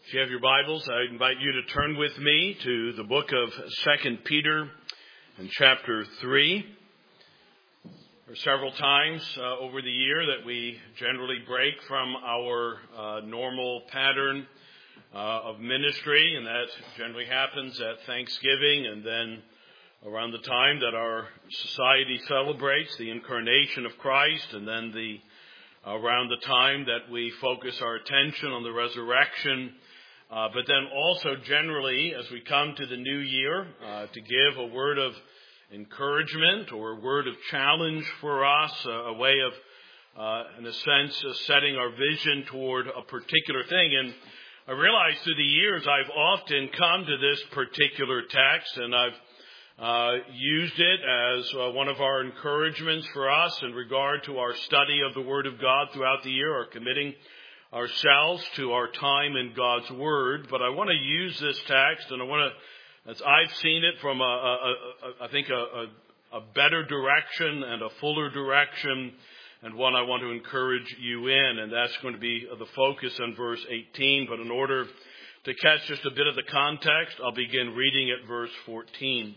If you have your Bibles, I invite you to turn with me to the book of 2 Peter and chapter 3. There are several times over the year that we generally break from our normal pattern of ministry, and that generally happens at Thanksgiving and then around the time that our society celebrates the incarnation of Christ, and then around the time that we focus our attention on the resurrection. But then also generally, as we come to the new year, to give a word of encouragement or a word of challenge for us, a way of, in a sense, setting our vision toward a particular thing. And I realize through the years I've often come to this particular text, and I've used it as one of our encouragements for us in regard to our study of the Word of God throughout the year, or committing ourselves to our time in God's Word. But I want to use this text, and I want to, as I've seen it, from I think a better direction and a fuller direction, and one I want to encourage you in, and that's going to be the focus on verse 18. But in order to catch just a bit of the context, I'll begin reading at verse 14.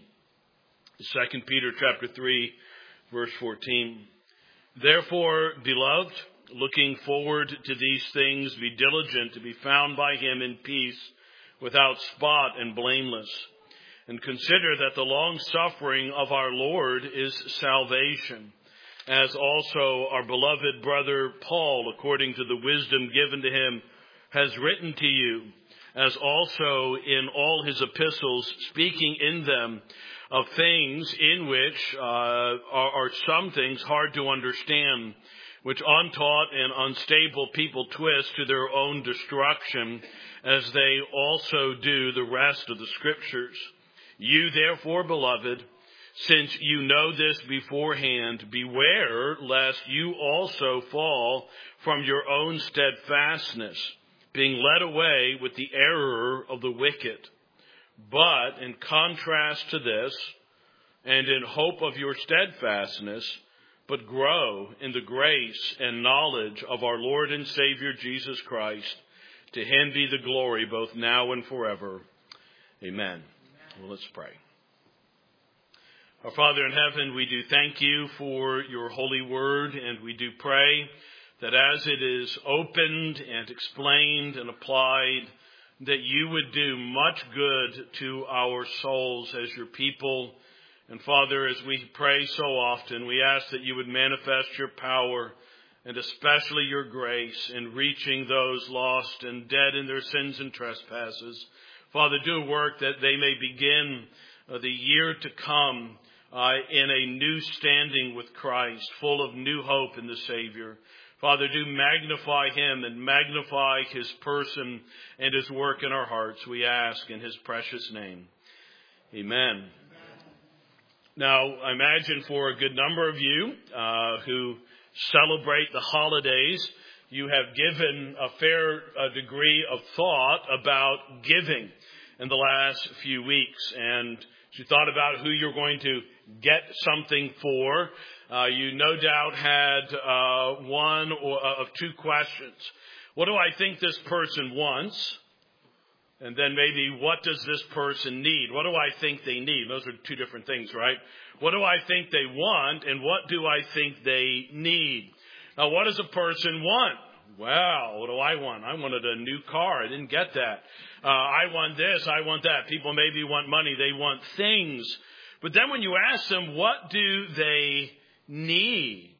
2 Peter chapter 3, verse 14. Therefore, beloved, looking forward to these things, be diligent to be found by him in peace, without spot and blameless. And consider that the long suffering of our Lord is salvation, as also our beloved brother Paul, according to the wisdom given to him, has written to you, as also in all his epistles, speaking in them of things in which are some things hard to understand, which untaught and unstable people twist to their own destruction, as they also do the rest of the Scriptures. You therefore, beloved, since you know this beforehand, beware lest you also fall from your own steadfastness, being led away with the error of the wicked. But in contrast to this, and in hope of your steadfastness, but grow in the grace and knowledge of our Lord and Savior Jesus Christ. To him be the glory both now and forever. Amen. Well, let's pray. Our Father in heaven, we do thank you for your holy word, and we do pray that as it is opened and explained and applied, that you would do much good to our souls as your people. And Father, as we pray so often, we ask that you would manifest your power and especially your grace in reaching those lost and dead in their sins and trespasses. Father, do a work that they may begin the year to come in a new standing with Christ, full of new hope in the Savior. Father, do magnify him and magnify his person and his work in our hearts, we ask in his precious name. Amen. Now, I imagine for a good number of you who celebrate the holidays, you have given a fair degree of thought about giving in the last few weeks. And you thought about who you're going to get something for. You no doubt had one of two questions. What do I think this person wants? And then maybe, what does this person need? What do I think they need? Those are two different things, right? What do I think they want, and what do I think they need? Now, what does a person want? Well, what do I want? I wanted a new car. I didn't get that. I want this. I want that. People maybe want money. They want things. But then when you ask them, what do they need?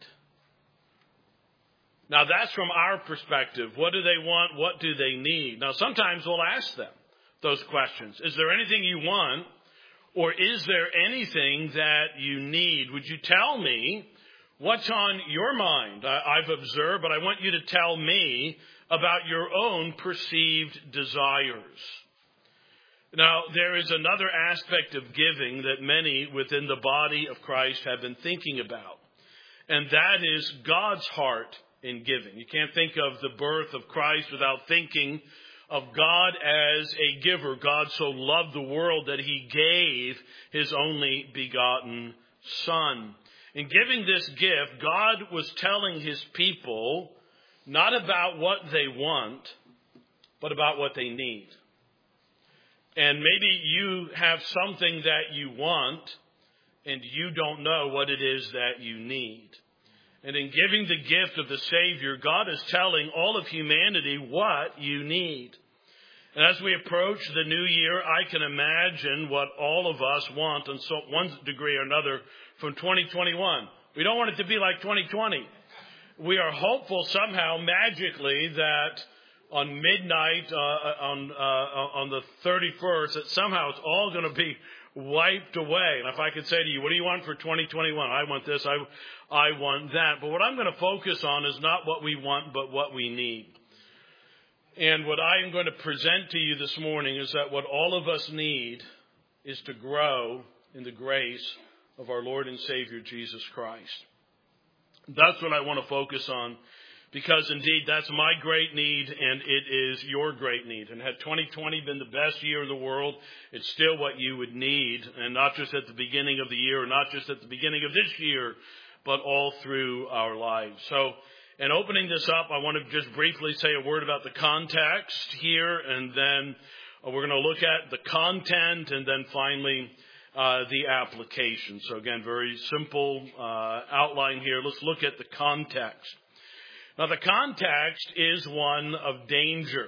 Now, that's from our perspective. What do they want? What do they need? Now, sometimes we'll ask them those questions. Is there anything you want? Or is there anything that you need? Would you tell me what's on your mind? I've observed, but I want you to tell me about your own perceived desires. Now, there is another aspect of giving that many within the body of Christ have been thinking about, and that is God's heart in giving. You can't think of the birth of Christ without thinking of God as a giver. God so loved the world that he gave his only begotten Son. In giving this gift, God was telling his people not about what they want, but about what they need. And maybe you have something that you want, and you don't know what it is that you need. And in giving the gift of the Savior, God is telling all of humanity what you need. And as we approach the new year, I can imagine what all of us want in one degree or another from 2021. We don't want it to be like 2020. We are hopeful somehow, magically, that on midnight, on the 31st, that somehow it's all going to be wiped away. And if I could say to you, what do you want for 2021? I want this, I want that. But what I'm going to focus on is not what we want, but what we need. And what I am going to present to you this morning is that what all of us need is to grow in the grace of our Lord and Savior, Jesus Christ. That's what I want to focus on, because indeed that's my great need, and it is your great need. And had 2020 been the best year in the world, it's still what you would need, and not just at the beginning of the year, or not just at the beginning of this year, but all through our lives. So, in opening this up, I want to just briefly say a word about the context here, and then we're going to look at the content, and then finally the application. So again, very simple outline here. Let's look at the context. Now, the context is one of danger,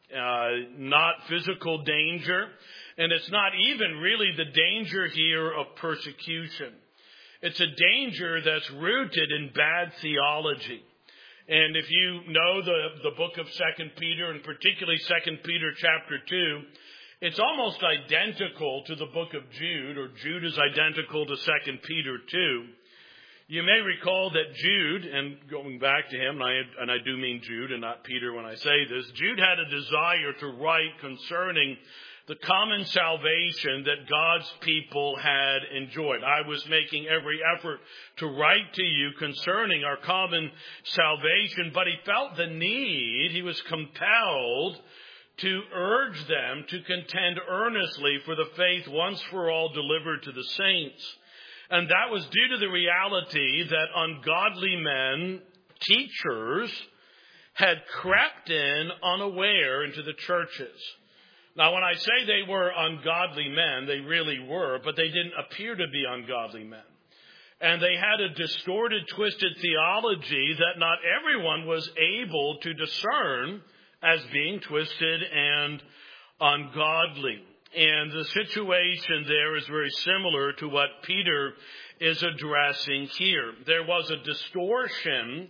not physical danger, and it's not even really the danger here of persecution. It's a danger that's rooted in bad theology. And if you know the book of 2 Peter, and particularly 2 Peter chapter 2, it's almost identical to the book of Jude, or Jude is identical to 2 Peter 2. You may recall that Jude, and going back to him, and I do mean Jude and not Peter when I say this, Jude had a desire to write concerning the common salvation that God's people had enjoyed. I was making every effort to write to you concerning our common salvation, but he felt the need, he was compelled to urge them to contend earnestly for the faith once for all delivered to the saints. And that was due to the reality that ungodly men, teachers, had crept in unaware into the churches. Now, when I say they were ungodly men, they really were, but they didn't appear to be ungodly men. And they had a distorted, twisted theology that not everyone was able to discern as being twisted and ungodly. And the situation there is very similar to what Peter is addressing here. There was a distortion,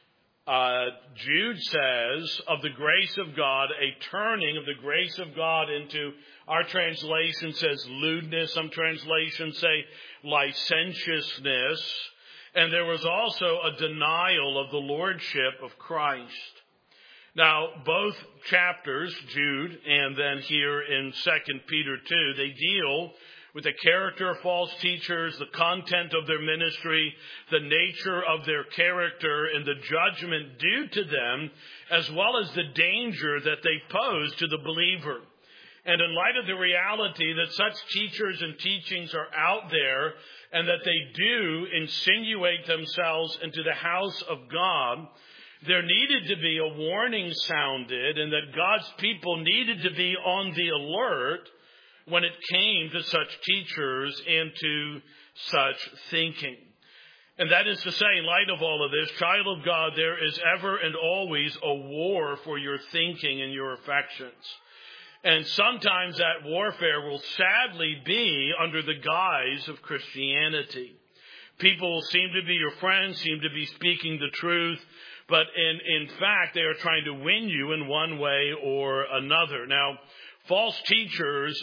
Jude says, of the grace of God, a turning of the grace of God into, our translation says lewdness, some translations say licentiousness, and there was also a denial of the lordship of Christ. Now, both chapters, Jude and then here in 2 Peter 2, they deal with the character of false teachers, the content of their ministry, the nature of their character, and the judgment due to them, as well as the danger that they pose to the believer. And in light of the reality that such teachers and teachings are out there, and that they do insinuate themselves into the house of God, there needed to be a warning sounded, and that God's people needed to be on the alert when it came to such teachers and to such thinking. And that is to say, in light of all of this, child of God, there is ever and always a war for your thinking and your affections. And sometimes that warfare will sadly be under the guise of Christianity. People seem to be your friends, seem to be speaking the truth, but in fact, they are trying to win you in one way or another. Now, false teachers,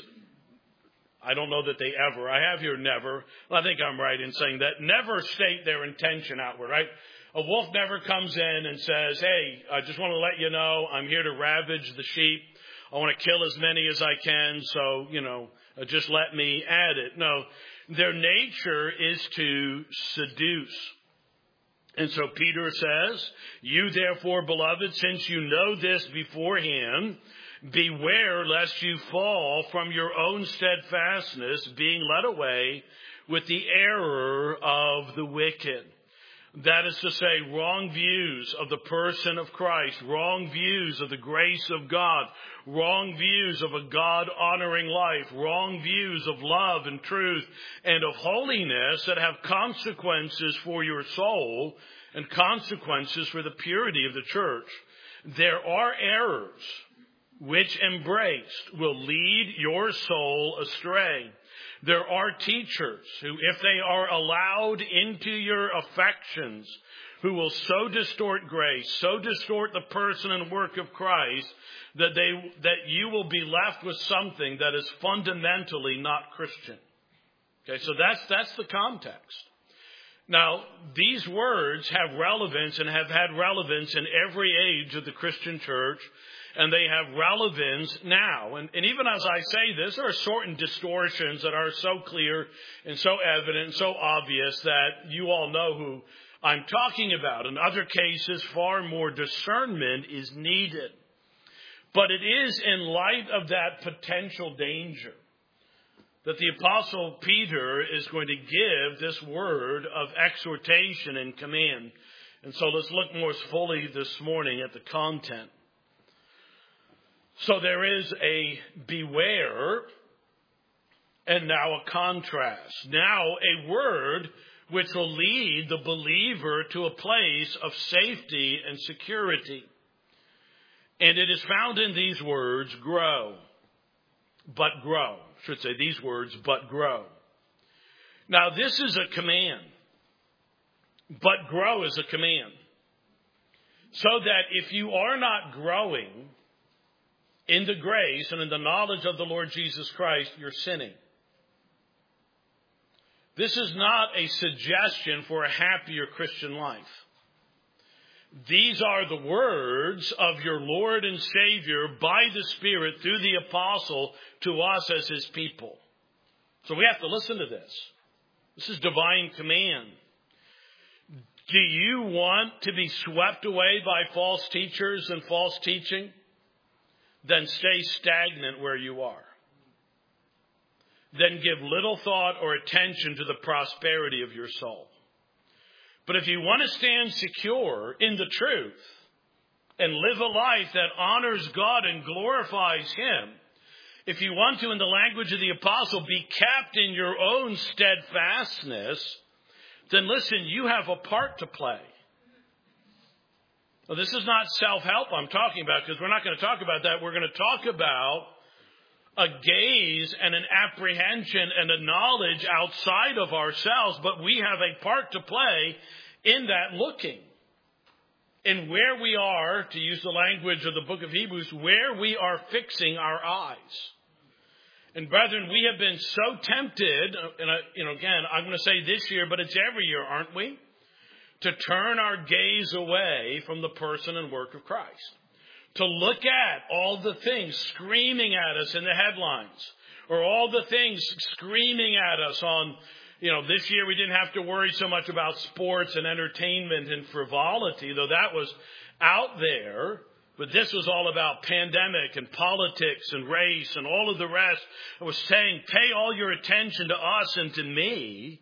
I don't know that they ever, I have here never, I think I'm right in saying that, never state their intention outward, right? A wolf never comes in and says, hey, I just want to let you know, I'm here to ravage the sheep. I want to kill as many as I can, so, just let me at it. No, their nature is to seduce. And so Peter says, you therefore, beloved, since you know this beforehand, beware lest you fall from your own steadfastness, being led away with the error of the wicked. That is to say, wrong views of the person of Christ, wrong views of the grace of God, wrong views of a God-honoring life, wrong views of love and truth and of holiness that have consequences for your soul and consequences for the purity of the church. There are errors which embraced will lead your soul astray. There are teachers who, if they are allowed into your affections, who will so distort grace, so distort the person and work of Christ, that you will be left with something that is fundamentally not Christian. Okay, so that's the context. Now, these words have relevance and have had relevance in every age of the Christian church, and they have relevance now. And even as I say this, there are certain distortions that are so clear and so evident and so obvious that you all know who I'm talking about. In other cases, far more discernment is needed. But it is in light of that potential danger that the Apostle Peter is going to give this word of exhortation and command. And so let's look more fully this morning at the content. So there is a beware and now a contrast. Now a word which will lead the believer to a place of safety and security. And it is found in these words, grow, but grow. I should say these words, but grow. Now this is a command. But grow is a command. So that if you are not growing in the grace and in the knowledge of the Lord Jesus Christ, you're sinning. This is not a suggestion for a happier Christian life. These are the words of your Lord and Savior by the Spirit through the apostle to us as his people. So we have to listen to this. This is divine command. Do you want to be swept away by false teachers and false teaching? Then stay stagnant where you are. Then give little thought or attention to the prosperity of your soul. But if you want to stand secure in the truth and live a life that honors God and glorifies him, if you want to, in the language of the apostle, be kept in your own steadfastness, then listen, you have a part to play. Well, this is not self-help I'm talking about, because we're not going to talk about that. We're going to talk about a gaze and an apprehension and a knowledge outside of ourselves, but we have a part to play in that looking. In where we are, to use the language of the book of Hebrews, where we are fixing our eyes. And brethren, we have been so tempted, and again, I'm going to say this year, but it's every year, aren't we? To turn our gaze away from the person and work of Christ. To look at all the things screaming at us in the headlines, or all the things screaming at us on, this year we didn't have to worry so much about sports and entertainment and frivolity, though that was out there. But this was all about pandemic and politics and race and all of the rest. I was saying, pay all your attention to us and to me.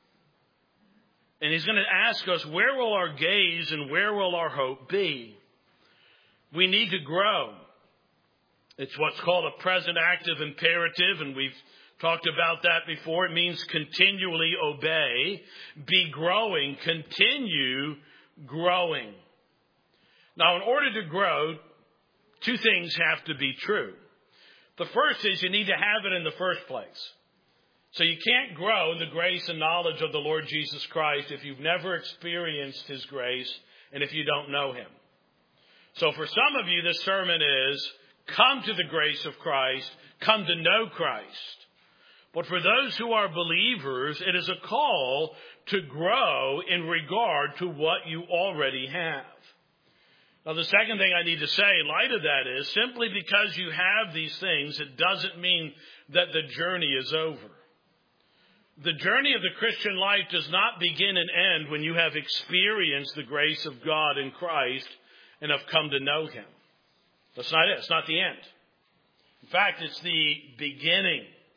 And he's going to ask us, where will our gaze and where will our hope be? We need to grow. It's what's called a present active imperative, and we've talked about that before. It means continually obey, be growing, continue growing. Now, in order to grow, two things have to be true. The first is you need to have it in the first place. So you can't grow in the grace and knowledge of the Lord Jesus Christ if you've never experienced his grace and if you don't know him. So for some of you, this sermon is, come to the grace of Christ, come to know Christ. But for those who are believers, it is a call to grow in regard to what you already have. Now, the second thing I need to say in light of that is, simply because you have these things, it doesn't mean that the journey is over. The journey of the Christian life does not begin and end when you have experienced the grace of God in Christ and have come to know him. That's not it. It's not the end. In fact, it's the beginning.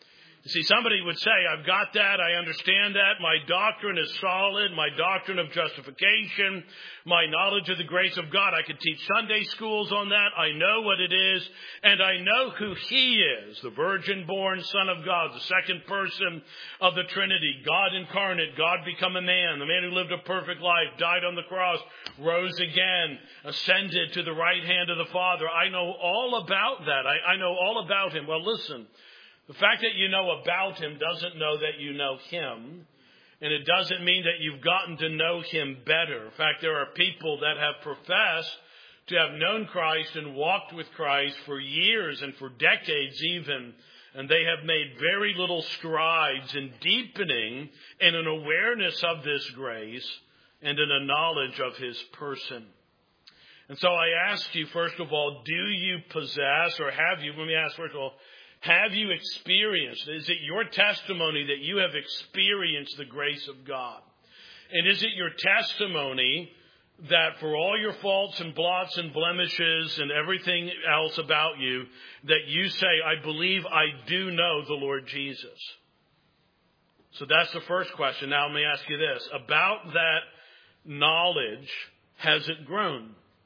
You see, somebody would say, I've got that, I understand that, my doctrine is solid, my doctrine of justification, my knowledge of the grace of God, I could teach Sunday schools on that, I know what it is, and I know who He is, the virgin-born Son of God, the second person of the Trinity, God incarnate, God become a man, the man who lived a perfect life, died on the cross, rose again, ascended to the right hand of the Father. I know all about that. I know all about Him. Well, listen. The fact that you know about Him doesn't know that you know Him. And it doesn't mean that you've gotten to know Him better. In fact, there are people that have professed to have known Christ and walked with Christ for years and for decades even. And they have made very little strides in deepening in an awareness of this grace and in a knowledge of His person. And so I ask you, first of all, do you possess, or have you, let me ask first of all, have you experienced, is it your testimony that you have experienced the grace of God? And is it your testimony that for all your faults and blots and blemishes and everything else about you, that you say, I believe I do know the Lord Jesus? So that's the first question. Now let me ask you this. About that knowledge, has it grown?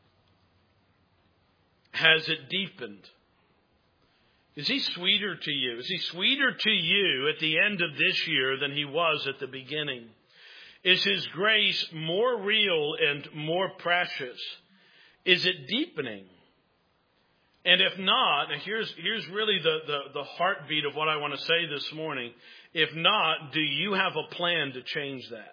Has it deepened? Is He sweeter to you? Is He sweeter to you at the end of this year than He was at the beginning? Is His grace more real and more precious? Is it deepening? And if not, and here's really the heartbeat of what I want to say this morning. If not, do you have a plan to change that?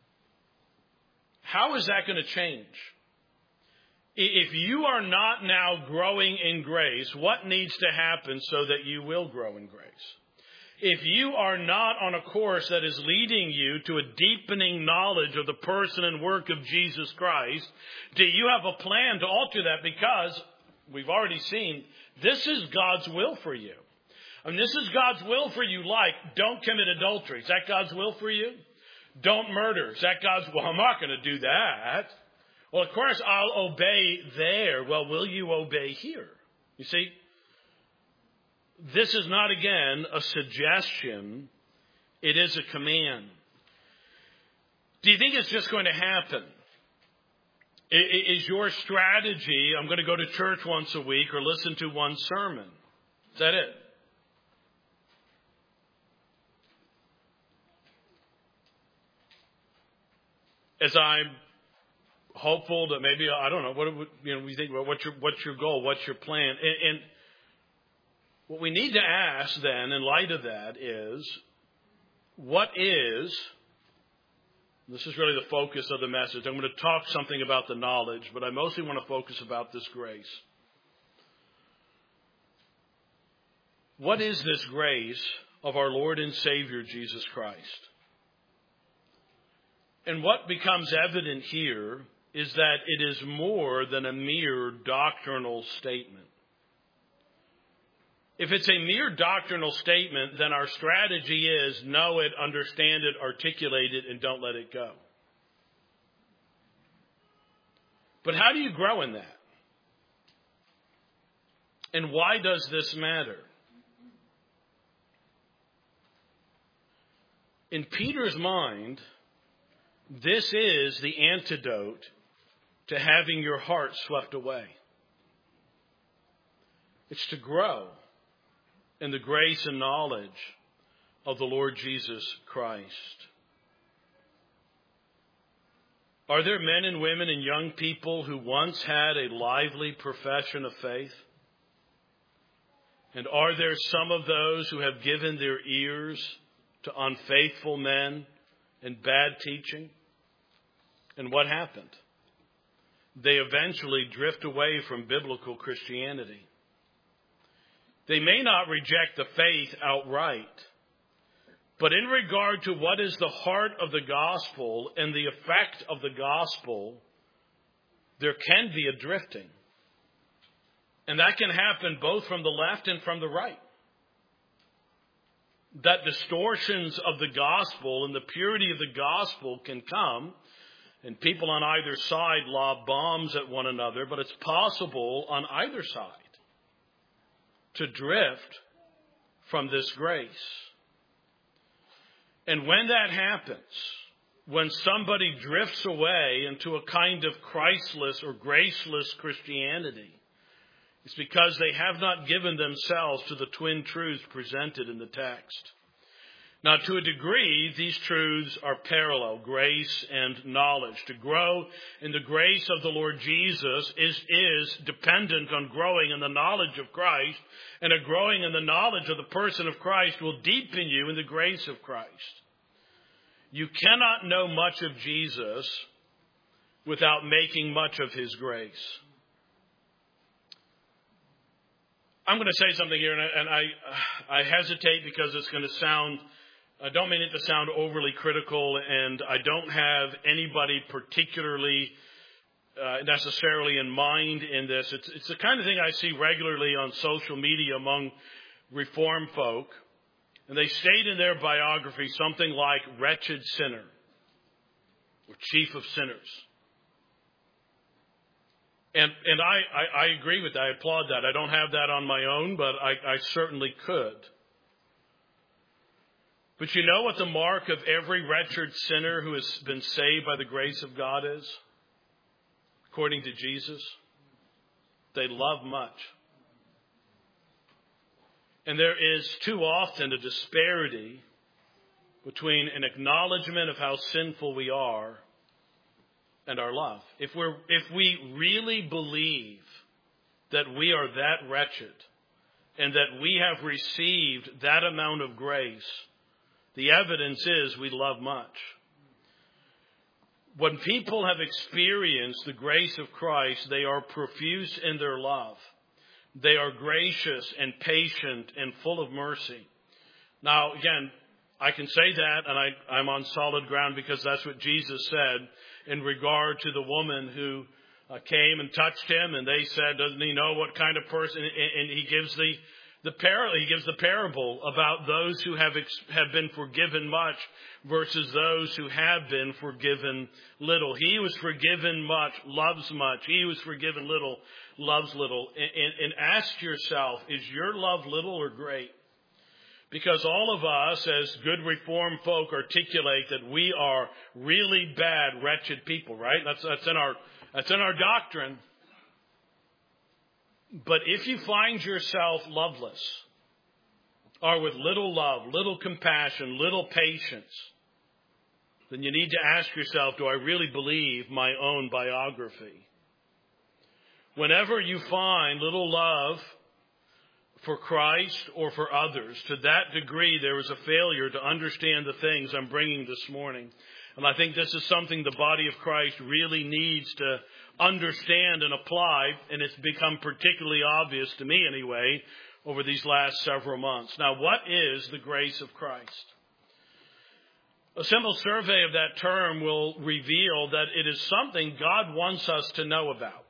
How is that going to change? If you are not now growing in grace, what needs to happen so that you will grow in grace? If you are not on a course that is leading you to a deepening knowledge of the person and work of Jesus Christ, do you have a plan to alter that? Because we've already seen this is God's will for you. I mean, this is God's will for you, like don't commit adultery. Is that God's will for you? Don't murder. Is that God's will? I'm not going to do that. Well, of course, I'll obey there. Well, will you obey here? You see, this is not, again, a suggestion. It is a command. Do you think it's just going to happen? Is your strategy, I'm going to go to church once a week or listen to one sermon? Is that it? As I'm hopeful that maybe, I don't know, what we think about what's your goal, what's your plan? And what we need to ask then, in light of that, is this is really the focus of the message. I'm going to talk something about the knowledge, but I mostly want to focus about this grace. What is this grace of our Lord and Savior, Jesus Christ? And what becomes evident here is that it is more than a mere doctrinal statement. If it's a mere doctrinal statement, then our strategy is know it, understand it, articulate it, and don't let it go. But how do you grow in that? And why does this matter? In Peter's mind, this is the antidote to having your heart swept away. It's to grow in the grace and knowledge of the Lord Jesus Christ. Are there men and women and young people who once had a lively profession of faith? And are there some of those who have given their ears to unfaithful men and bad teaching? And what happened? They eventually drift away from biblical Christianity. They may not reject the faith outright, but in regard to what is the heart of the gospel and the effect of the gospel, there can be a drifting. And that can happen both from the left and from the right. That distortions of the gospel and the purity of the gospel can come, and people on either side lob bombs at one another, but it's possible on either side to drift from this grace. And when that happens, when somebody drifts away into a kind of Christless or graceless Christianity, it's because they have not given themselves to the twin truths presented in the text. Now, to a degree, these truths are parallel, grace and knowledge. To grow in the grace of the Lord Jesus is dependent on growing in the knowledge of Christ, and a growing in the knowledge of the person of Christ will deepen you in the grace of Christ. You cannot know much of Jesus without making much of his grace. I'm going to say something here, and I hesitate because it's going to sound, I don't mean it to sound overly critical, and I don't have anybody particularly necessarily in mind in this. It's the kind of thing I see regularly on social media among Reformed folk, and they state in their biography something like wretched sinner or chief of sinners. And I agree with that. I applaud that. I don't have that on my own, but I certainly could. But you know what the mark of every wretched sinner who has been saved by the grace of God is? According to Jesus, they love much. And there is too often a disparity between an acknowledgement of how sinful we are and our love. If we really believe that we are that wretched and that we have received that amount of grace, the evidence is we love much. When people have experienced the grace of Christ, they are profuse in their love. They are gracious and patient and full of mercy. Now, again, I can say that, and I'm on solid ground because that's what Jesus said in regard to the woman who came and touched him, and they said, doesn't he know what kind of person? And he gives the parable about those who have been forgiven much versus those who have been forgiven little. He who was forgiven much loves much. He who was forgiven little loves little. And ask yourself, is your love little or great? Because all of us, as good Reformed folk, articulate that we are really bad, wretched people, right? That's in our doctrine. But if you find yourself loveless, or with little love, little compassion, little patience, then you need to ask yourself, do I really believe my own biography? Whenever you find little love for Christ or for others, to that degree there is a failure to understand the things I'm bringing this morning. And I think this is something the body of Christ really needs to understand and apply, and it's become particularly obvious to me anyway over these last several months. Now, what is the grace of Christ? A simple survey of that term will reveal that it is something God wants us to know about.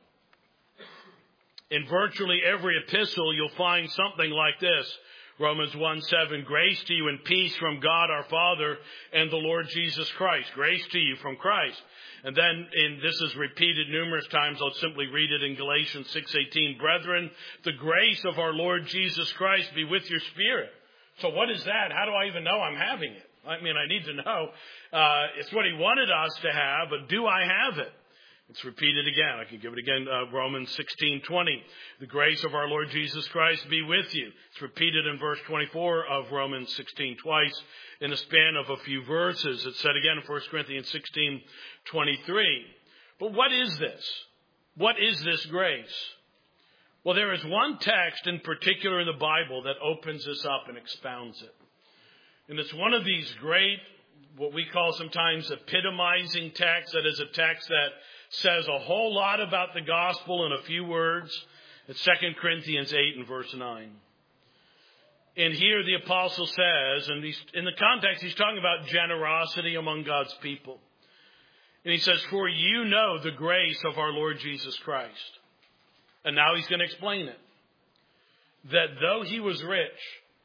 In virtually every epistle, you'll find something like this. Romans 1:7, grace to you and peace from God our Father and the Lord Jesus Christ. Grace to you from Christ. And then, this is repeated numerous times, I'll simply read it in Galatians 6:18. Brethren, the grace of our Lord Jesus Christ be with your spirit. So what is that? How do I even know I'm having it? I mean, I need to know. It's what he wanted us to have, but do I have it? It's repeated again. I can give it again. Romans 16:20. The grace of our Lord Jesus Christ be with you. It's repeated in verse 24 of Romans 16 twice in a span of a few verses. It's said again in 1 Corinthians 16:23. But what is this? What is this grace? Well, there is one text in particular in the Bible that opens this up and expounds it. And it's one of these great, what we call sometimes epitomizing texts. That is a text that says a whole lot about the gospel in a few words. It's 2 Corinthians 8 and verse 9. And here the apostle says, and in the context he's talking about generosity among God's people. And he says, for you know the grace of our Lord Jesus Christ. And now he's going to explain it. That though he was rich,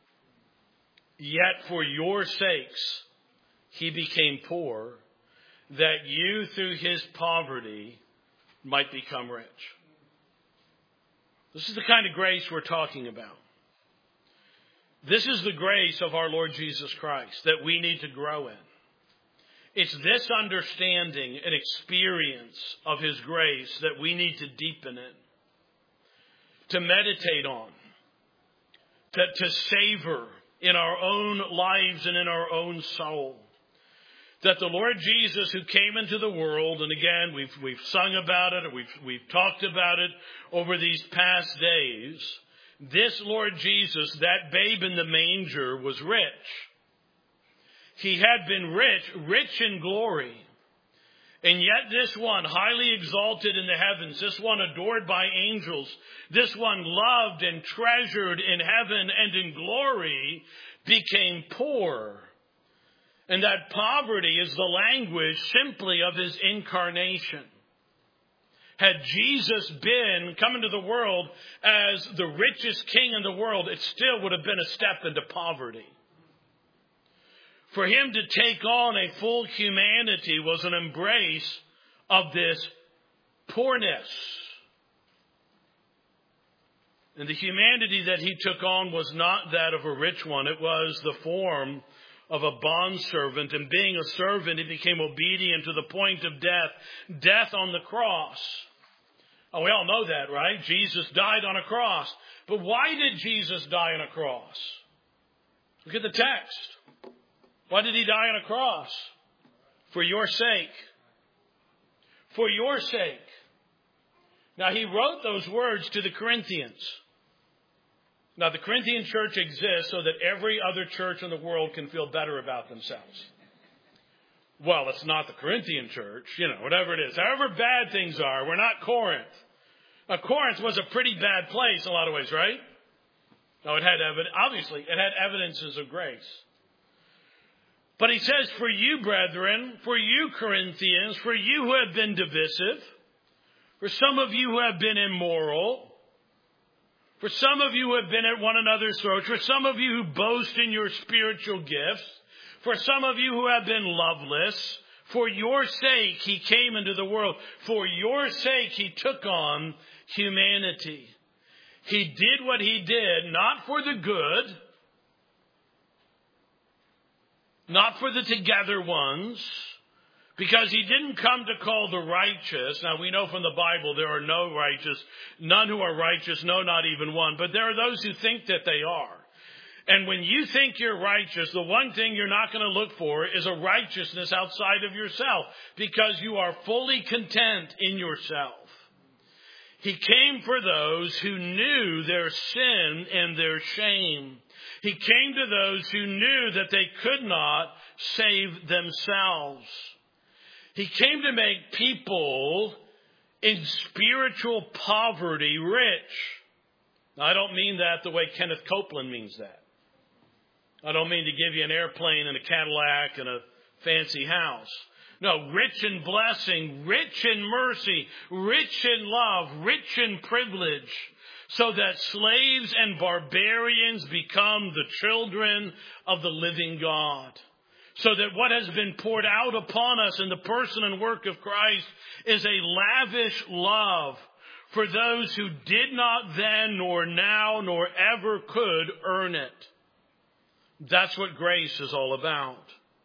yet for your sakes he became poor, that you through his poverty might become rich. This is the kind of grace we're talking about. This is the grace of our Lord Jesus Christ that we need to grow in. It's this understanding and experience of His grace that we need to deepen in, to meditate on, to savor in our own lives and in our own soul. That the Lord Jesus, who came into the world, and again, we've sung about it, or we've talked about it over these past days. This Lord Jesus, that babe in the manger, was rich. He had been rich in glory. And yet this one, highly exalted in the heavens, this one adored by angels, this one loved and treasured in heaven and in glory, became poor. And that poverty is the language simply of His incarnation. Had Jesus come into the world as the richest king in the world, it still would have been a step into poverty. For Him to take on a full humanity was an embrace of this poorness. And the humanity that He took on was not that of a rich one. It was the form of a bondservant. And being a servant, He became obedient to the point of death. Death on the cross. Oh, we all know that, right? Jesus died on a cross. But why did Jesus die on a cross? Look at the text. Why did He die on a cross? For your sake. For your sake. Now, He wrote those words to the Corinthians. Now, the Corinthian church exists so that every other church in the world can feel better about themselves. Well, it's not the Corinthian church, whatever it is. However bad things are, we're not Corinth. Now, Corinth was a pretty bad place in a lot of ways, right? Now, it had evidences of grace. But he says, for you, brethren, for you, Corinthians, for you who have been divisive, for some of you who have been immoral, for some of you who have been at one another's throats, for some of you who boast in your spiritual gifts, for some of you who have been loveless, for your sake He came into the world. For your sake He took on humanity. He did what He did, not for the good, not for the together ones, because He didn't come to call the righteous. Now, we know from the Bible there are no righteous, none who are righteous, no, not even one. But there are those who think that they are. And when you think you're righteous, the one thing you're not going to look for is a righteousness outside of yourself, because you are fully content in yourself. He came for those who knew their sin and their shame. He came to those who knew that they could not save themselves. He came to make people in spiritual poverty rich. Now, I don't mean that the way Kenneth Copeland means that. I don't mean to give you an airplane and a Cadillac and a fancy house. No, rich in blessing, rich in mercy, rich in love, rich in privilege, so that slaves and barbarians become the children of the living God. So that what has been poured out upon us in the person and work of Christ is a lavish love for those who did not then, nor now, nor ever could earn it. That's what grace is all about.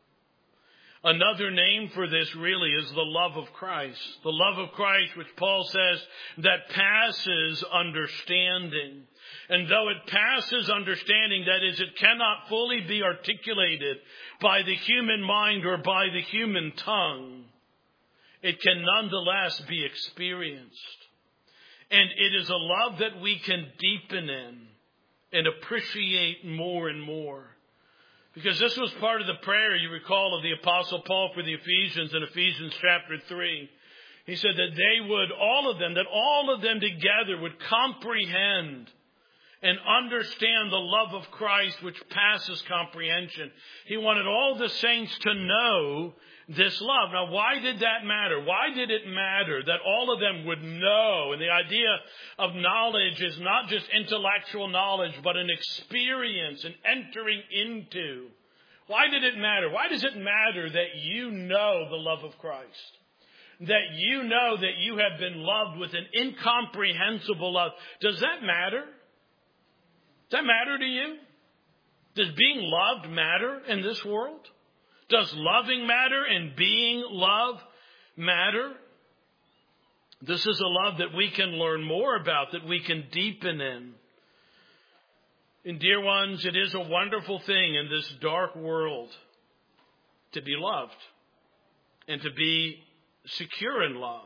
Another name for this really is the love of Christ. The love of Christ, which Paul says, that passes understanding. And though it passes understanding, that is, it cannot fully be articulated by the human mind or by the human tongue, it can nonetheless be experienced. And it is a love that we can deepen in and appreciate more and more. Because this was part of the prayer, you recall, of the Apostle Paul for the Ephesians in Ephesians chapter 3. He said that all of them together would comprehend and understand the love of Christ, which passes comprehension. He wanted all the saints to know this love. Now, why did that matter? Why did it matter that all of them would know? And the idea of knowledge is not just intellectual knowledge, but an experience, an entering into. Why did it matter? Why does it matter that you know the love of Christ? That you know that you have been loved with an incomprehensible love. Does that matter? Does that matter to you? Does being loved matter in this world? Does loving matter and being loved matter? This is a love that we can learn more about, that we can deepen in. And dear ones, it is a wonderful thing in this dark world to be loved and to be secure in love.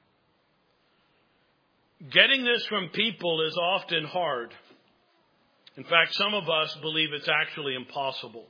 Getting this from people is often hard. In fact, some of us believe it's actually impossible.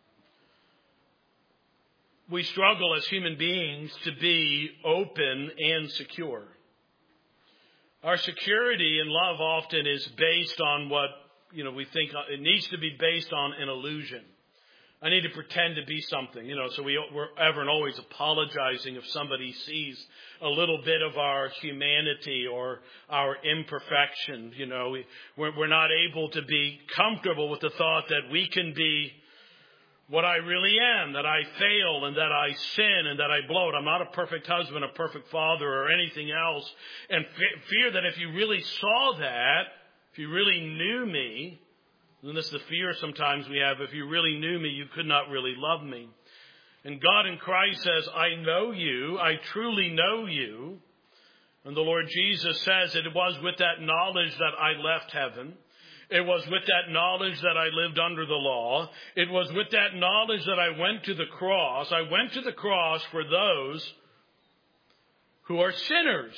We struggle as human beings to be open and secure. Our security in love often is based on what, we think it needs to be based on an illusion. I need to pretend to be something, so we're ever and always apologizing if somebody sees a little bit of our humanity or our imperfection. We're not able to be comfortable with the thought that we can be what I really am, that I fail and that I sin and that I blow it. I'm not a perfect husband, a perfect father, or anything else. And fear that if you really saw that, if you really knew me, and this is the fear sometimes we have, if you really knew me, you could not really love me. And God in Christ says, I know you, I truly know you. And the Lord Jesus says it was with that knowledge that I left heaven. It was with that knowledge that I lived under the law. It was with that knowledge that I went to the cross. I went to the cross for those who are sinners.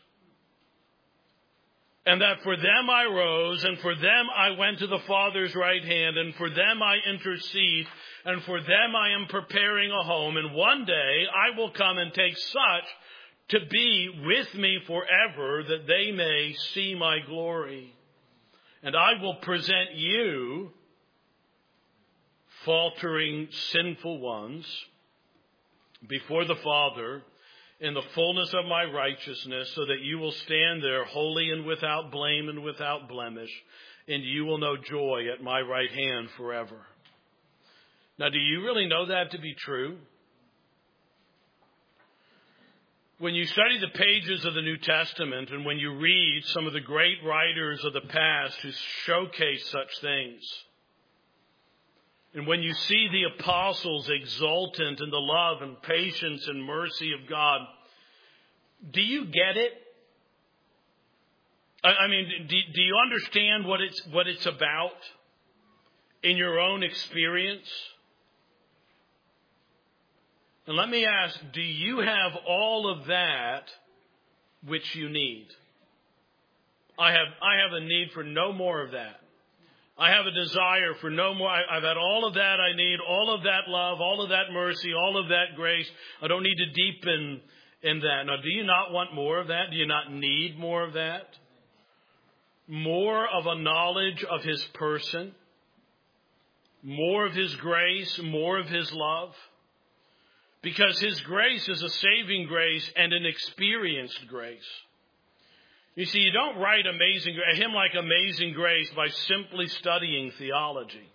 And that for them I rose, and for them I went to the Father's right hand, and for them I intercede, and for them I am preparing a home. And one day I will come and take such to be with me forever, that they may see my glory. And I will present you, faltering, sinful ones, before the Father in the fullness of my righteousness, so that you will stand there holy and without blame and without blemish, and you will know joy at my right hand forever. Now, do you really know that to be true? When you study the pages of the New Testament and when you read some of the great writers of the past who showcase such things, and when you see the apostles exultant in the love and patience and mercy of God, do you get it? I mean, do you understand what it's about in your own experience? And let me ask, do you have all of that which you need? I have a need for no more of that. I have a desire for no more. I've had all of that I need, all of that love, all of that mercy, all of that grace. I don't need to deepen in that. Now, do you not want more of that? Do you not need more of that? More of a knowledge of His person, more of His grace, more of His love. Because His grace is a saving grace and an experienced grace. You see, you don't write a hymn like Amazing Grace by simply studying theology.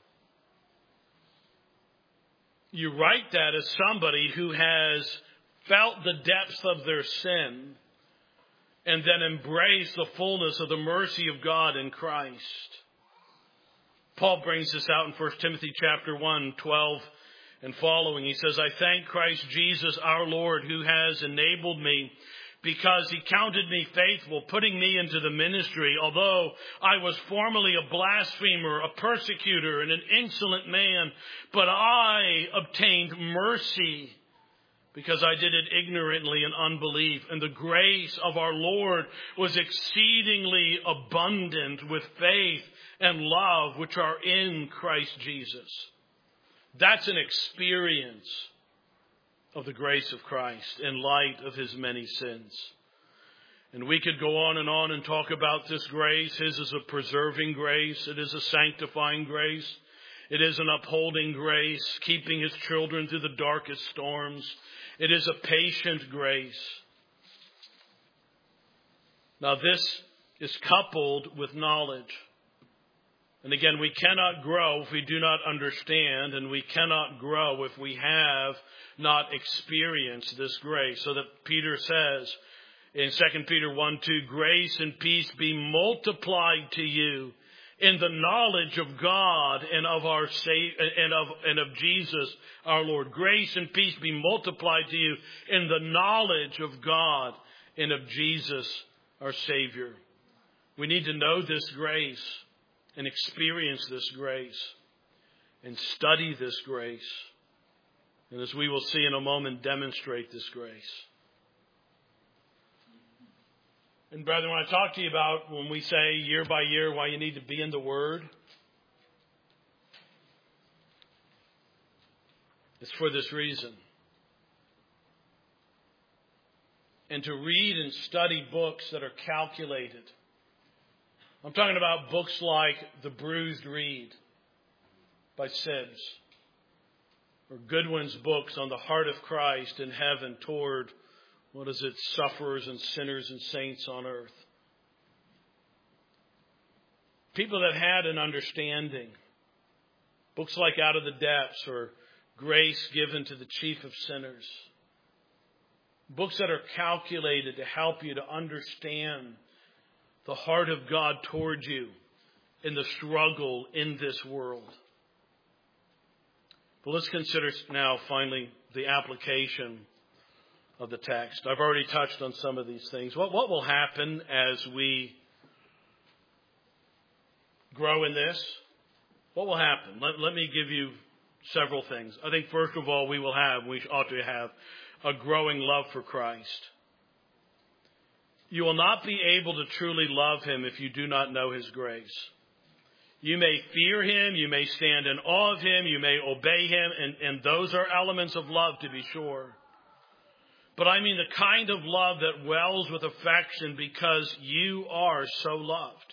You write that as somebody who has felt the depths of their sin and then embraced the fullness of the mercy of God in Christ. Paul brings this out in 1 Timothy chapter 1, 12 and following. He says, I thank Christ Jesus our Lord, who has enabled me, because He counted me faithful, putting me into the ministry, although I was formerly a blasphemer, a persecutor, and an insolent man. But I obtained mercy, because I did it ignorantly in unbelief. And the grace of our Lord was exceedingly abundant with faith and love, which are in Christ Jesus. That's an experience of the grace of Christ in light of His many sins. And we could go on and talk about this grace. His is a preserving grace. It is a sanctifying grace. It is an upholding grace, keeping His children through the darkest storms. It is a patient grace. Now, this is coupled with knowledge. And again, we cannot grow if we do not understand, and we cannot grow if we have not experienced this grace. So that Peter says in 2 Peter 1:2, grace and peace be multiplied to you in the knowledge of God and of our and of Jesus our Lord. Grace and peace be multiplied to you in the knowledge of God and of Jesus our Savior. We need to know this grace and experience this grace and study this grace. And as we will see in a moment, demonstrate this grace. And brethren, when I talk to you about when we say year by year why you need to be in the Word, it's for this reason. And to read and study books that are calculated. I'm talking about books like The Bruised Reed by Sibbes, or Goodwin's books on the heart of Christ in heaven toward, sufferers and sinners and saints on earth. People that had an understanding. Books like Out of the Depths or Grace Given to the Chief of Sinners. Books that are calculated to help you to understand the heart of God toward you in the struggle in this world. But let's consider now finally the application of the text. I've already touched on some of these things. What will happen as we grow in this? What will happen? Let me give you several things. I think first of all, we ought to have a growing love for Christ. You will not be able to truly love Him if you do not know His grace. You may fear Him, you may stand in awe of Him, you may obey Him, and those are elements of love to be sure. But I mean the kind of love that wells with affection because you are so loved.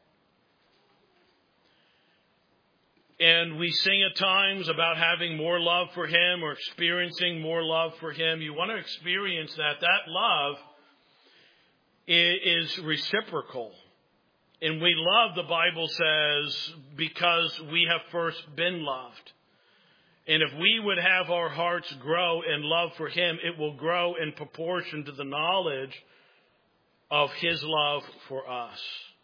And we sing at times about having more love for Him or experiencing more love for Him. You want to experience that. That love is reciprocal. And we love, the Bible says, because we have first been loved. And if we would have our hearts grow in love for Him, it will grow in proportion to the knowledge of His love for us.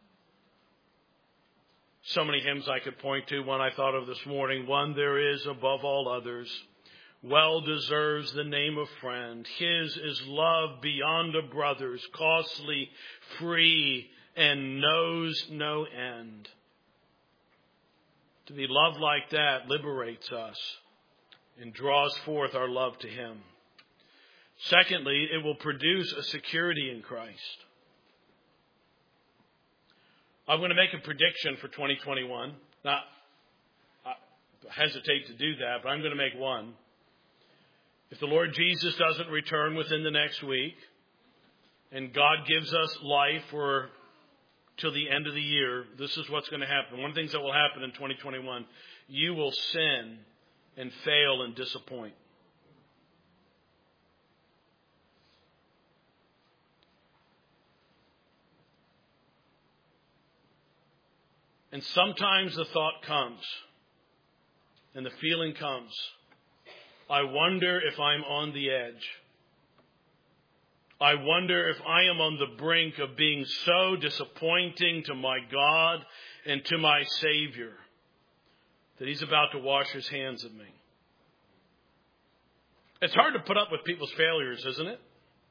So many hymns I could point to. One I thought of this morning. One there is above all others, well deserves the name of friend. His is love beyond a brother's, costly, free, and knows no end. To be loved like that liberates us and draws forth our love to Him. Secondly, it will produce a security in Christ. I'm going to make a prediction for 2021. Now, I hesitate to do that, but I'm going to make one. If the Lord Jesus doesn't return within the next week, and God gives us life till the end of the year, this is what's going to happen. One of the things that will happen in 2021, you will sin and fail and disappoint. And sometimes the thought comes, and the feeling comes, I wonder if I'm on the edge. I wonder if I am on the brink of being so disappointing to my God and to my Savior that He's about to wash His hands of me. It's hard to put up with people's failures, isn't it?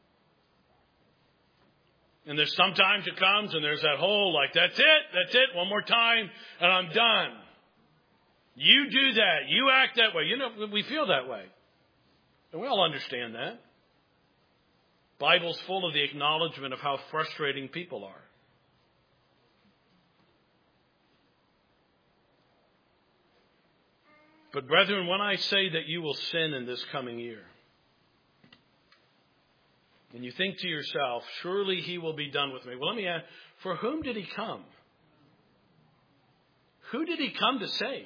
And there's sometimes it comes and there's that whole that's it, one more time, and I'm done. You do that, you act that way. We feel that way. And we all understand that. Bible's full of the acknowledgement of how frustrating people are. But brethren, when I say that you will sin in this coming year, and you think to yourself, surely He will be done with me. Well, let me ask, for whom did He come? Who did He come to save?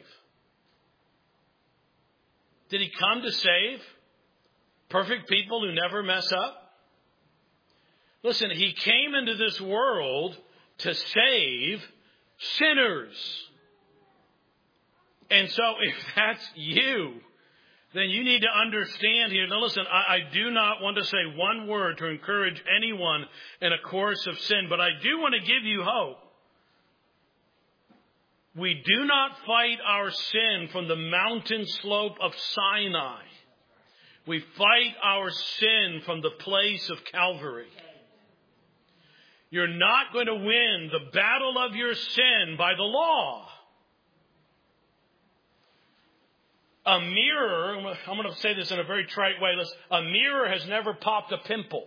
Did He come to save perfect people who never mess up? Listen, He came into this world to save sinners. And so if that's you, then you need to understand here. Now listen, I do not want to say one word to encourage anyone in a course of sin, but I do want to give you hope. We do not fight our sin from the mountain slope of Sinai. We fight our sin from the place of Calvary. You're not going to win the battle of your sin by the law. A mirror, I'm going to say this in a very trite way. A mirror has never popped a pimple.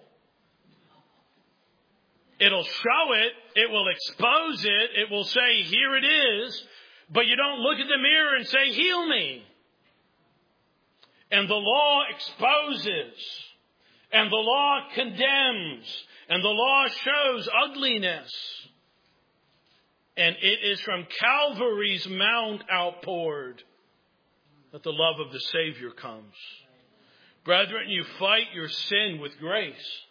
It'll show it. It will expose it. It will say, here it is. But you don't look at the mirror and say, heal me. And the law exposes. And the law condemns. And the law shows ugliness. And it is from Calvary's Mount outpoured that the love of the Savior comes. Brethren, you fight your sin with grace.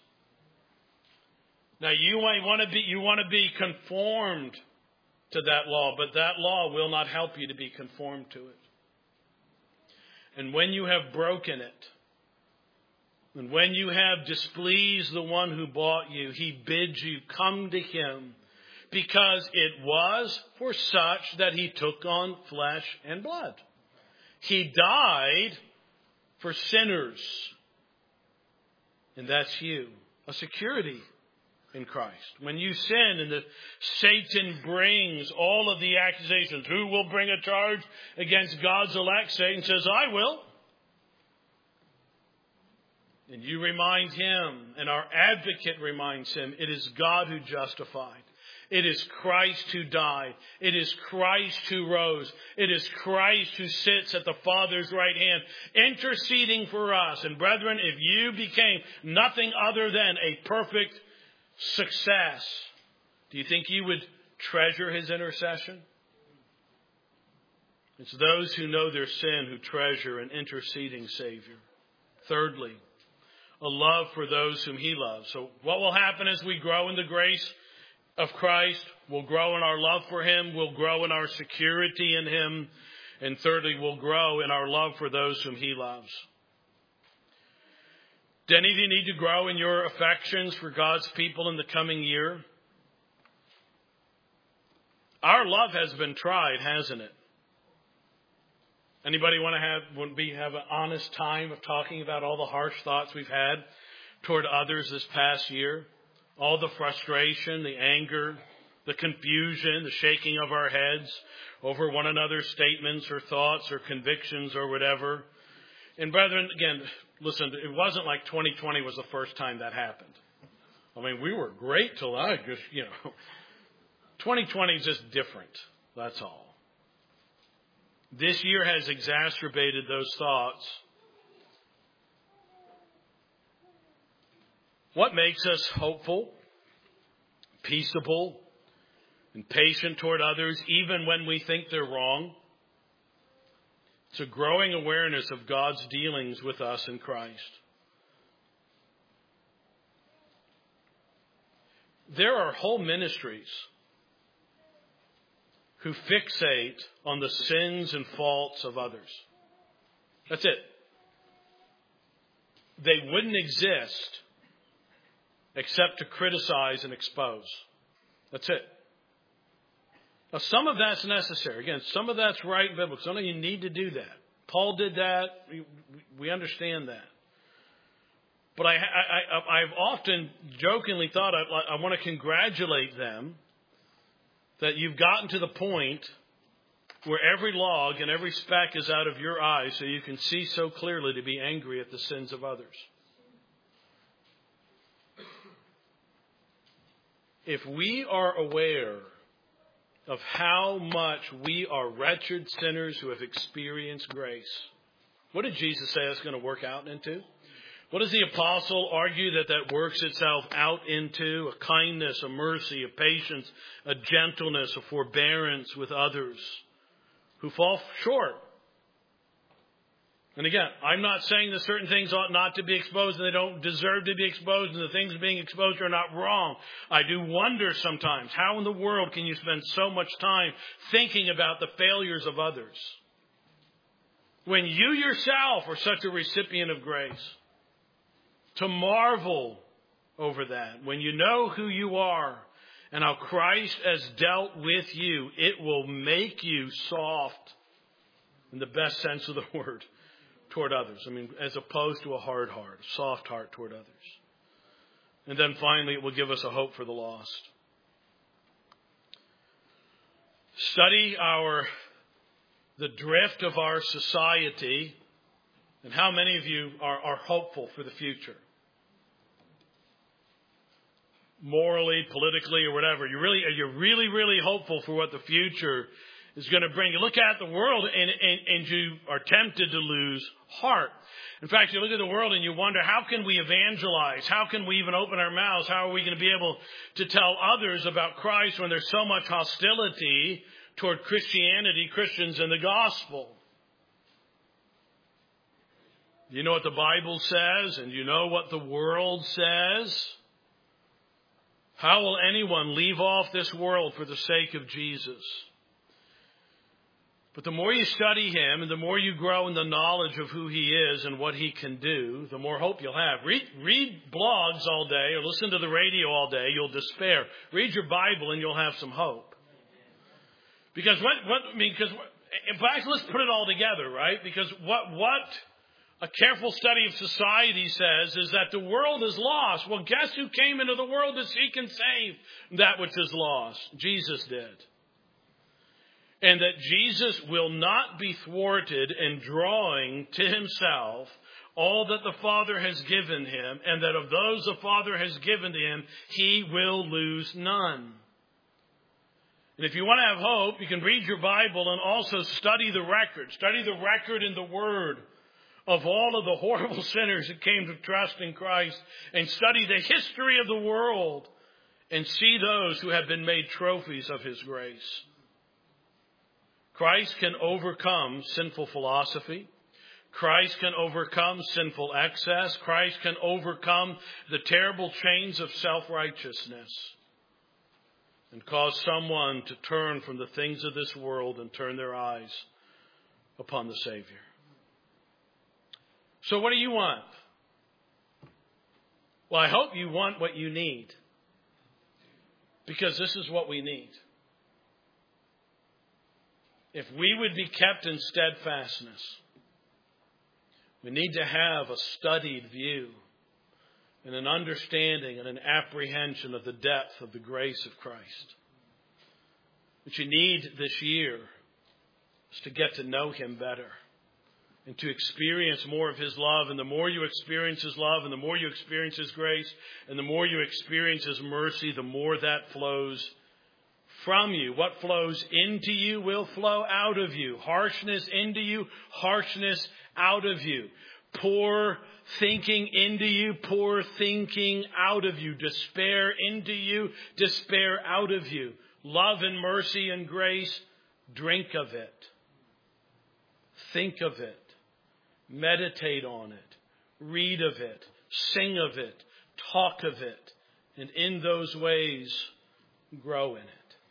Now you want to be conformed to that law, but that law will not help you to be conformed to it. And when you have broken it, and when you have displeased the one who bought you, he bids you come to him, because it was for such that he took on flesh and blood. He died for sinners. And that's you. A security in Christ. When you sin and Satan brings all of the accusations, who will bring a charge against God's elect? Satan says, I will. And you remind him, and our advocate reminds him, it is God who justified. It is Christ who died. It is Christ who rose. It is Christ who sits at the Father's right hand, interceding for us. And brethren, if you became nothing other than a perfect success, do you think you would treasure his intercession? It's those who know their sin who treasure an interceding Savior. Thirdly, a love for those whom he loves. So what will happen as we grow in the grace of Christ? We'll grow in our love for him. We'll grow in our security in him. And thirdly, we'll grow in our love for those whom he loves. Do any of you need to grow in your affections for God's people in the coming year? Our love has been tried, hasn't it? Anybody want to have an honest time of talking about all the harsh thoughts we've had toward others this past year? All the frustration, the anger, the confusion, the shaking of our heads over one another's statements or thoughts or convictions or whatever. And brethren, again, listen, it wasn't like 2020 was the first time that happened. I mean, we were great till 2020 is just different. That's all. This year has exacerbated those thoughts. What makes us hopeful, peaceable, and patient toward others, even when we think they're wrong? It's a growing awareness of God's dealings with us in Christ. There are whole ministries who fixate on the sins and faults of others. That's it. They wouldn't exist except to criticize and expose. That's it. Now, some of that's necessary. Again, some of that's right and biblical. Some of you need to do that. Paul did that. We understand that. But I've often jokingly thought I want to congratulate them that you've gotten to the point where every log and every speck is out of your eyes so you can see so clearly to be angry at the sins of others. If we are aware of how much we are wretched sinners who have experienced grace, what did Jesus say that's going to work out into? What does the apostle argue that works itself out into? A kindness, a mercy, a patience, a gentleness, a forbearance with others who fall short. And again, I'm not saying that certain things ought not to be exposed and they don't deserve to be exposed and the things being exposed are not wrong. I do wonder sometimes, how in the world can you spend so much time thinking about the failures of others when you yourself are such a recipient of grace? To marvel over that when you know who you are and how Christ has dealt with you, it will make you soft, in the best sense of the word, toward others. I mean, as opposed to a hard heart, a soft heart toward others. And then finally, it will give us a hope for the lost. Study the drift of our society, and how many of you are hopeful for the future. Morally, politically, or whatever. Are you really hopeful for what the future is going to bring? You look at the world and you are tempted to lose heart. In fact, you look at the world and you wonder, how can we evangelize? How can we even open our mouths? How are we going to be able to tell others about Christ when there's so much hostility toward Christianity, Christians, and the gospel? You know what the Bible says, and you know what the world says. How will anyone leave off this world for the sake of Jesus? But the more you study him and the more you grow in the knowledge of who he is and what he can do, the more hope you'll have. Read blogs all day or listen to the radio all day, you'll despair. Read your Bible and you'll have some hope. Because in fact, let's put it all together, right? Because what a careful study of society says is that the world is lost. Well, guess who came into the world to seek and save that which is lost? Jesus did. And that Jesus will not be thwarted in drawing to himself all that the Father has given him, and that of those the Father has given to him, he will lose none. And if you want to have hope, you can read your Bible and also study the record. Study the record in the Word of all of the horrible sinners that came to trust in Christ, and study the history of the world and see those who have been made trophies of his grace. Christ can overcome sinful philosophy. Christ can overcome sinful excess. Christ can overcome the terrible chains of self-righteousness and cause someone to turn from the things of this world and turn their eyes upon the Savior. So what do you want? Well, I hope you want what you need, because this is what we need. If we would be kept in steadfastness, we need to have a studied view and an understanding and an apprehension of the depth of the grace of Christ. What you need this year is to get to know him better and to experience more of his love. And the more you experience his love, and the more you experience his grace, and the more you experience his mercy, the more that flows from you. What flows into you will flow out of you. Harshness into you, harshness out of you. Poor thinking into you, poor thinking out of you. Despair into you, despair out of you. Love and mercy and grace, drink of it. Think of it. Meditate on it. Read of it. Sing of it. Talk of it. And in those ways, grow in it.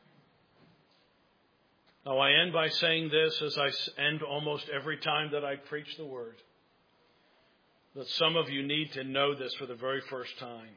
Now, I end by saying this, as I end almost every time that I preach the word, that some of you need to know this for the very first time.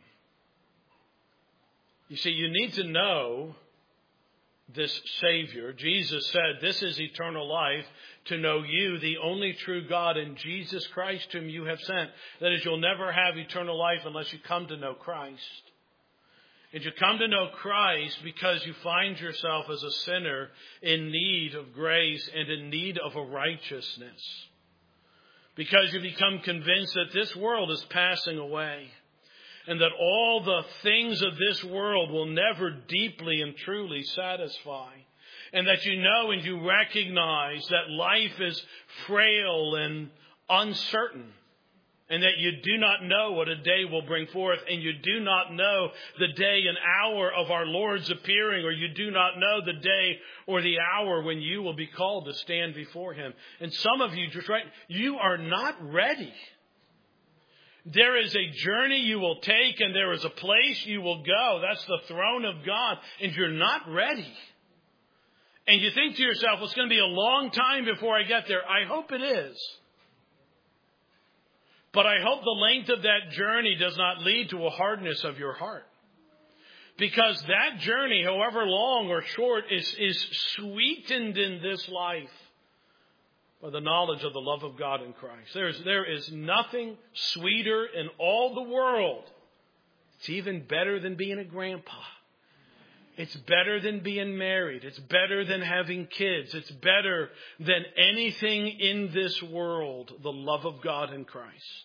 You see, you need to know this Savior. Jesus said, this is eternal life, to know you, the only true God, and Jesus Christ whom you have sent. That is, you'll never have eternal life unless you come to know Christ. And you come to know Christ because you find yourself as a sinner in need of grace and in need of a righteousness. Because you become convinced that this world is passing away and that all the things of this world will never deeply and truly satisfy. And that you know and you recognize that life is frail and uncertain. And that you do not know what a day will bring forth. And you do not know the day and hour of our Lord's appearing. Or you do not know the day or the hour when you will be called to stand before him. And some of you, you are not ready. There is a journey you will take and there is a place you will go. That's the throne of God. And you're not ready. And you think to yourself, well, it's going to be a long time before I get there. I hope it is. But I hope the length of that journey does not lead to a hardness of your heart. Because that journey, however long or short, is sweetened in this life by the knowledge of the love of God in Christ. There is nothing sweeter in all the world. It's even better than being a grandpa. It's better than being married. It's better than having kids. It's better than anything in this world, the love of God in Christ.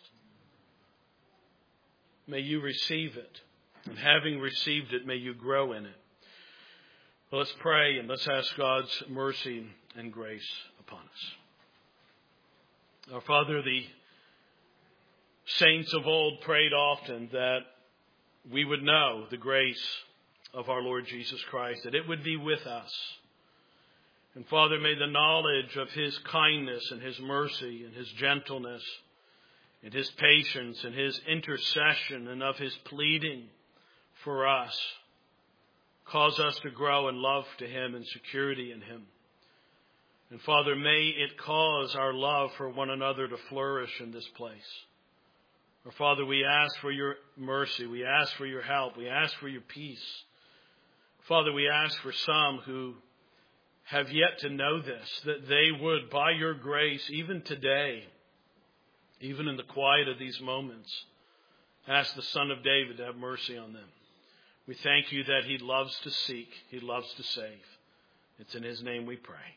May you receive it. And having received it, may you grow in it. Well, let's pray and let's ask God's mercy and grace upon us. Our Father, the saints of old prayed often that we would know the grace of our Lord Jesus Christ, that it would be with us. And Father, may the knowledge of His kindness and His mercy and His gentleness and His patience and His intercession and of His pleading for us cause us to grow in love to Him and security in Him. And Father, may it cause our love for one another to flourish in this place. Or Father, we ask for your mercy. We ask for your help. We ask for your peace. Father, we ask for some who have yet to know this, that they would, by your grace, even today, even in the quiet of these moments, ask the Son of David to have mercy on them. We thank you that He loves to seek. He loves to save. It's in His name we pray.